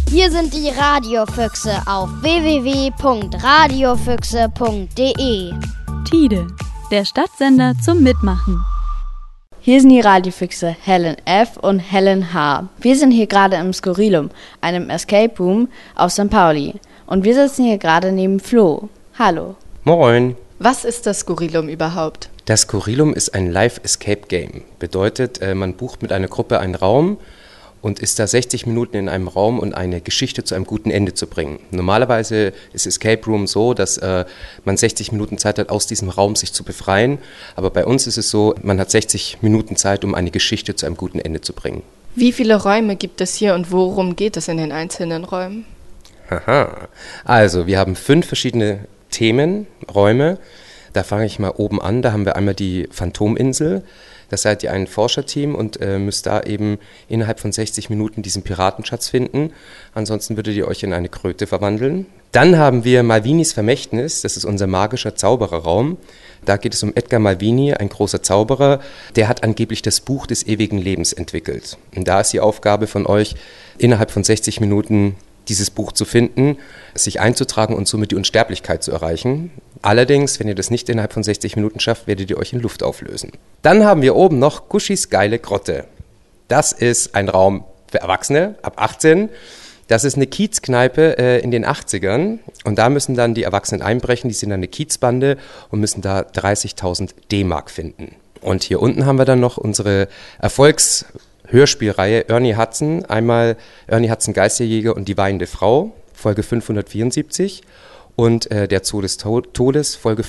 Hier sind die Radiofüchse auf www.radiofüchse.de. Tide, der Stadtsender zum Mitmachen. Hier sind die Radiofüchse Helen F. und Helen H. Wir sind hier gerade im Skurrilum, einem Escape Room auf St. Pauli. Und wir sitzen hier gerade neben Flo. Hallo. Moin. Was ist das Skurrilum überhaupt? Das Skurrilum ist ein Live-Escape-Game. Bedeutet, man bucht mit einer Gruppe einen Raum und ist da 60 Minuten in einem Raum, um eine Geschichte zu einem guten Ende zu bringen. Normalerweise ist Escape Room so, dass man 60 Minuten Zeit hat, aus diesem Raum sich zu befreien. Aber bei uns ist es so, man hat 60 Minuten Zeit, um eine Geschichte zu einem guten Ende zu bringen. Wie viele Räume gibt es hier und worum geht es in den einzelnen Räumen? Haha. Also, wir haben 5 verschiedene Themenräume. Da fange ich mal oben an. Da haben wir einmal die Phantominsel. Da seid ihr ein Forscherteam und müsst da eben innerhalb von 60 Minuten diesen Piratenschatz finden. Ansonsten würdet ihr euch in eine Kröte verwandeln. Dann haben wir Malvinis Vermächtnis. Das ist unser magischer Zaubererraum. Da geht es um Edgar Malvini, ein großer Zauberer. Der hat angeblich das Buch des ewigen Lebens entwickelt. Und da ist die Aufgabe von euch, innerhalb von 60 Minuten dieses Buch zu finden, sich einzutragen und somit die Unsterblichkeit zu erreichen. Allerdings, wenn ihr das nicht innerhalb von 60 Minuten schafft, werdet ihr euch in Luft auflösen. Dann haben wir oben noch Guschis geile Grotte. Das ist ein Raum für Erwachsene ab 18. Das ist eine Kiezkneipe in den 80ern. Und da müssen dann die Erwachsenen einbrechen. Die sind dann eine Kiezbande und müssen da 30.000 D-Mark finden. Und hier unten haben wir dann noch unsere Hörspielreihe Ernie Hudson, einmal Ernie Hudson Geisterjäger und die weinende Frau, Folge 574 und der Zoo des Todes, Folge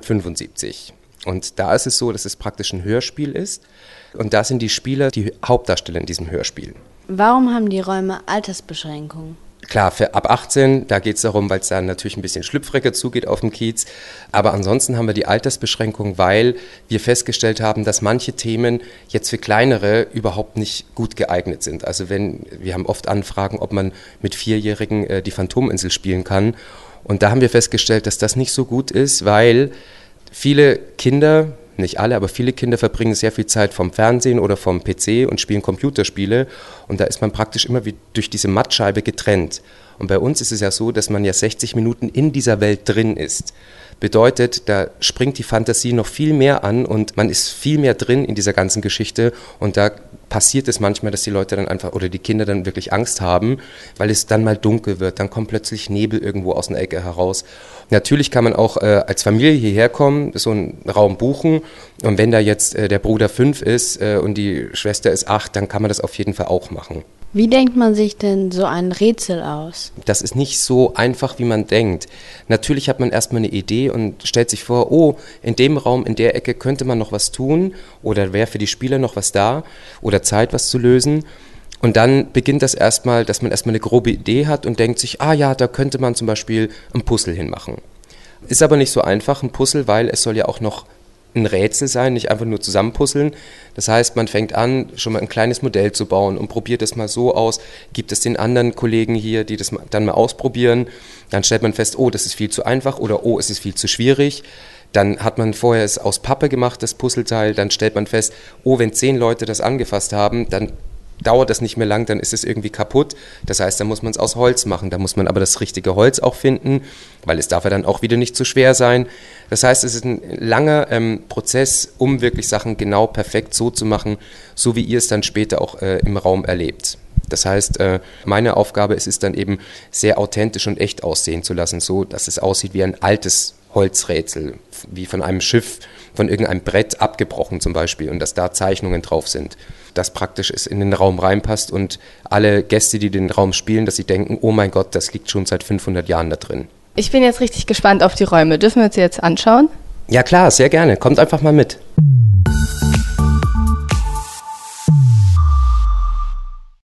575. Und da ist es so, dass es praktisch ein Hörspiel ist und da sind die Spieler die Hauptdarsteller in diesem Hörspiel. Warum haben die Räume Altersbeschränkungen? Klar, für ab 18, da geht es darum, weil es da natürlich ein bisschen schlüpfriger zugeht auf dem Kiez. Aber ansonsten haben wir die Altersbeschränkung, weil wir festgestellt haben, dass manche Themen jetzt für Kleinere überhaupt nicht gut geeignet sind. Also wir haben oft Anfragen, ob man mit 4-Jährigen die Phantominsel spielen kann. Und da haben wir festgestellt, dass das nicht so gut ist, weil viele Kinder, nicht alle, aber viele Kinder verbringen sehr viel Zeit vom Fernsehen oder vom PC und spielen Computerspiele und da ist man praktisch immer wie durch diese Mattscheibe getrennt. Und bei uns ist es ja so, dass man ja 60 Minuten in dieser Welt drin ist. Bedeutet, da springt die Fantasie noch viel mehr an und man ist viel mehr drin in dieser ganzen Geschichte und da passiert es manchmal, dass die Leute dann einfach oder die Kinder dann wirklich Angst haben, weil es dann mal dunkel wird, dann kommt plötzlich Nebel irgendwo aus einer Ecke heraus. Natürlich kann man auch als Familie hierher kommen, so einen Raum buchen und wenn da jetzt der Bruder 5 ist und die Schwester ist 8, dann kann man das auf jeden Fall auch machen. Wie denkt man sich denn so ein Rätsel aus? Das ist nicht so einfach, wie man denkt. Natürlich hat man erstmal eine Idee und stellt sich vor, oh, in dem Raum, in der Ecke könnte man noch was tun oder wäre für die Spieler noch was da oder Zeit, was zu lösen. Und dann beginnt das erstmal, dass man erstmal eine grobe Idee hat und denkt sich, ah ja, da könnte man zum Beispiel ein Puzzle hinmachen. Ist aber nicht so einfach, ein Puzzle, weil es soll ja auch noch ein Rätsel sein, nicht einfach nur zusammenpuzzeln. Das heißt, man fängt an, schon mal ein kleines Modell zu bauen und probiert es mal so aus, gibt es den anderen Kollegen hier, die das dann mal ausprobieren. Dann stellt man fest, oh, das ist viel zu einfach oder oh, es ist viel zu schwierig. Dann hat man vorher es aus Pappe gemacht, das Puzzleteil. Dann stellt man fest, oh, wenn 10 Leute das angefasst haben, dann dauert das nicht mehr lang, dann ist es irgendwie kaputt. Das heißt, dann muss man es aus Holz machen. Da muss man aber das richtige Holz auch finden, weil es darf ja dann auch wieder nicht zu schwer sein. Das heißt, es ist ein langer Prozess, um wirklich Sachen genau perfekt so zu machen, so wie ihr es dann später auch im Raum erlebt. Das heißt, meine Aufgabe ist es dann eben sehr authentisch und echt aussehen zu lassen, so dass es aussieht wie ein altes Holzrätsel, wie von einem Schiff, von irgendeinem Brett abgebrochen zum Beispiel und dass da Zeichnungen drauf sind. Das praktisch ist in den Raum reinpasst und alle Gäste, die den Raum spielen, dass sie denken, oh mein Gott, das liegt schon seit 500 Jahren da drin. Ich bin jetzt richtig gespannt auf die Räume. Dürfen wir uns die jetzt anschauen? Ja klar, sehr gerne. Kommt einfach mal mit.